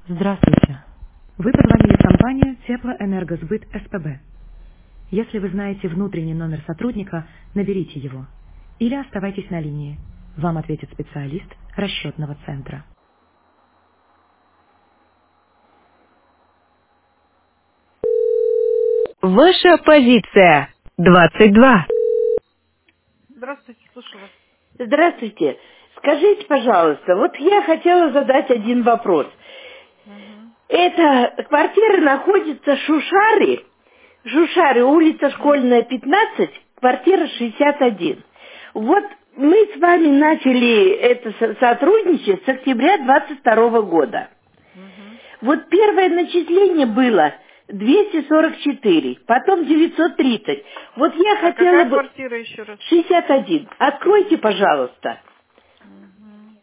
Здравствуйте. Вы позвонили в компанию «Теплоэнергосбыт СПБ». Если вы знаете внутренний номер сотрудника, наберите его. Или оставайтесь на линии. Вам ответит специалист расчетного центра. Ваша позиция 22. Здравствуйте, слушаю вас. Здравствуйте. Скажите, пожалуйста, вот я хотела задать один вопрос. Мгм. Эта квартира находится в Шушары, улица Школьная, 15, квартира 61. Вот мы с вами начали это сотрудничать с октября 22 года. Мгм. Вот первое начисление было 244, потом 930. Вот я А хотела какая бы квартира еще раз? 61. Откройте, пожалуйста. Мгм.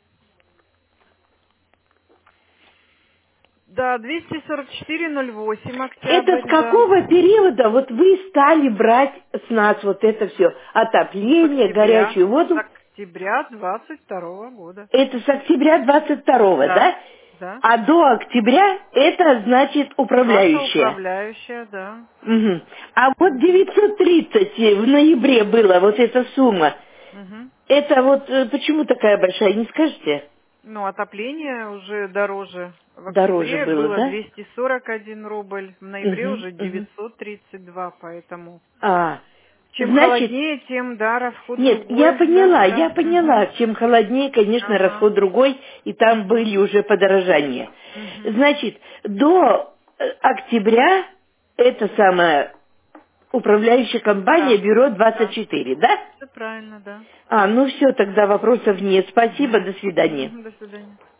Да, 244,08, Это с октябрь, да. какого периода вот вы стали брать с нас вот это все? С Отопление, октября. горячую С воду? октября 22 года. Это с октября 22-го, Да. да? Да. А до октября это значит Ваша управляющая. управляющая, да. Мгм. А вот Мгм. 930 в ноябре была вот эта сумма. Мгм. Это вот почему такая большая, не скажете? Ну, отопление уже дороже. В Дороже октябре было, было да? 241 рубль, в ноябре Мгм, уже мгм. 932, поэтому А, чем значит, холоднее, тем, да, расход нет, я другой, да, поняла, да. я поняла. Мгм. Чем холоднее, конечно, Ага. расход другой, и там Мгм. были уже подорожания. Мгм. Значит, до октября эта самая управляющая компания Да. бюро Да. 24, да? Все правильно, да. А, ну все, тогда вопросов нет. Спасибо, Мгм. до свидания. Мгм. До свидания.